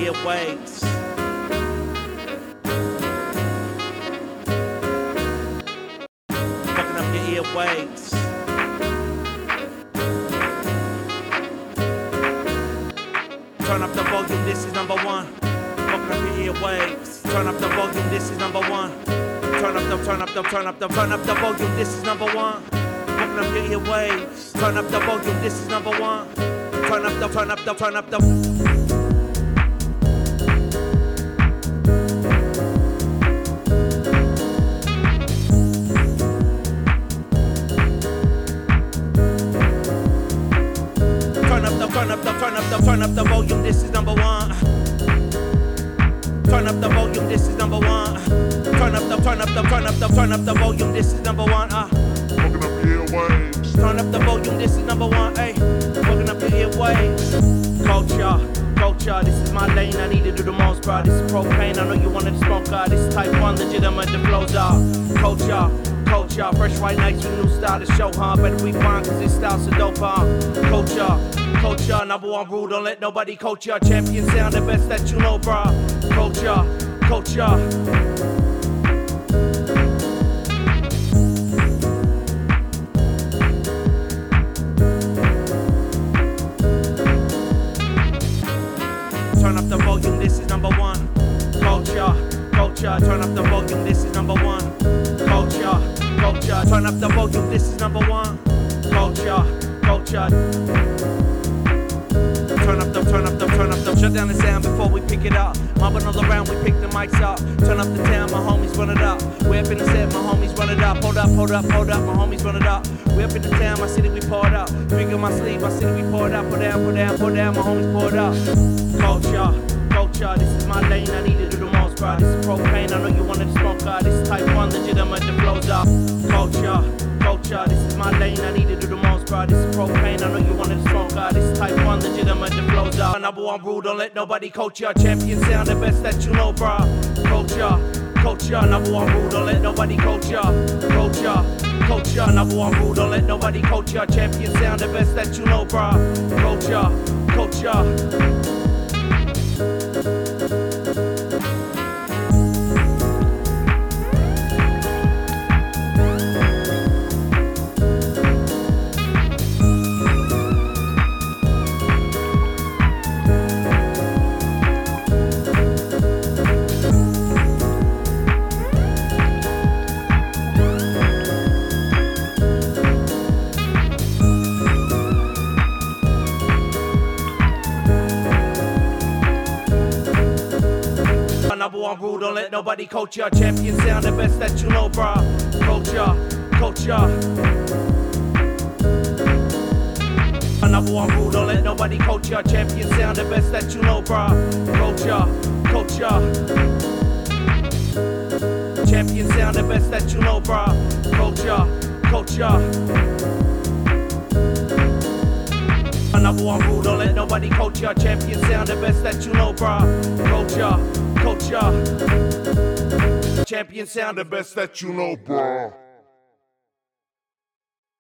earwaves. Fucking up your earwaves. Turn up the volume, this is number one. Fucking up your earwaves. Turn up the volume, this is number one. Turn up the volume, this is number one. Fucking up your earwaves. Turn up the volume, this is number one. Turn up the Turn up the Turn up the volume, this is number one. Turn up the volume, this is number one. Turn up the volume, this is number one. Fucking up your earwaves. Turn up the volume, this is number one. Ay, fucking up your earwaves. Culture, this is my lane. I need to do the most, bro. This is propane. I know you wanted to smoke, This is type 1, legitimate, the flows are. Culture, fresh white nights with new style to show, Better we find, cause this style's so dope, Culture, number one rule, don't let nobody coach ya. Champion sound, the best that you know, bro. Culture. Turn up the volume, this is number one. Culture, turn up the volume, this is number one. Culture, turn up the volume, this is number one. Culture. Turn up the shut down the sound before we pick it up. Mobbing all around, we pick the mics up. Turn up the town, my homies run it up. We up in the set, my homies run it up. Hold up, my homies run it up. We up in the town, my city we pour it up. Finger my sleeve, my city we pour it up. Pour down, my homies pour it up. Culture, this is my lane, I need to do the most, bro. This is propane, I know you wanted to smoke, This is type 1, legitimate, the flows up. Culture, this is my lane, I need to do the most, bro. This is propane, I know you wanted to smoke, This is type 1, legitimate, the flows up. Number one rule, don't let nobody coach ya. Champion sound, the best that you know, bro. Culture, number one rule, don't let nobody coach ya. Culture, number one rule, don't let nobody coach ya. Champion sound, the best that you know, bro. Culture. Number one rule, don't let nobody coach ya. Champion sound, the best that you know, bro. Culture. Number one rule, don't let nobody coach ya. Champion sound, the best that you know, bro. Culture. Champion sound, the best that you know, bro. Culture. Number one rule, don't let nobody coach ya. Champion sound, the best that you know, bro. Culture. Champion sound, the best that you know, bro.